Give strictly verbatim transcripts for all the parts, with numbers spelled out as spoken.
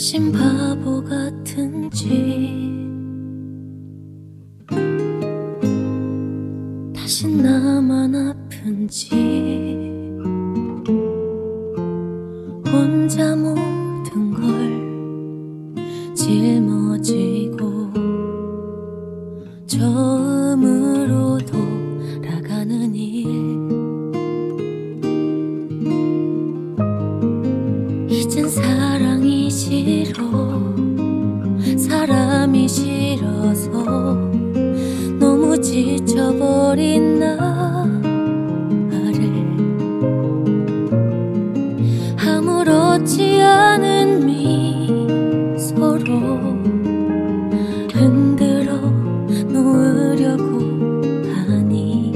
다신 바보 같은지 다신 나만 아픈지 혼자 모든 걸 짊어지고 처음으로 돌아가는 일 이젠 사랑이 싫어 사람이 싫어서 너무 지쳐버린 나를 아무렇지 않은 미소로 흔들어 놓으려고 하니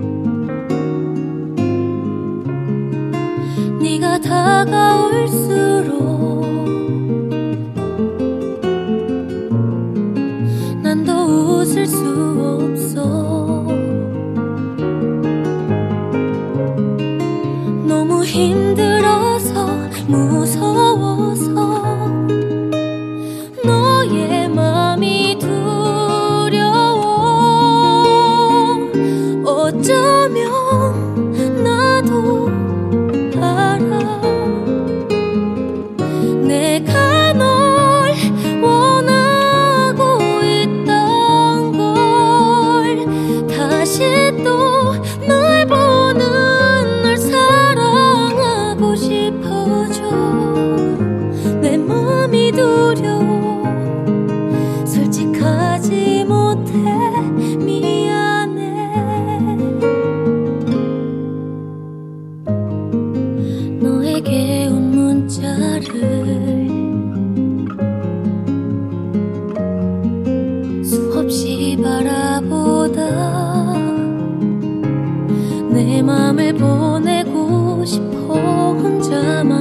네가 다가올수록 난 더 웃을 수 없어 너무 힘들어서 무서워서 너의 맘이 두려워 어쩌면 나도 알아 내가 널 원하고 있던 걸 다시 또 널 보는 널 사랑하고 싶어져 내 맘이 두려워 솔직하지 못해 미안해 너에게 온 문자를 수없이 바라보다 내 맘을 보내고 싶어 혼자만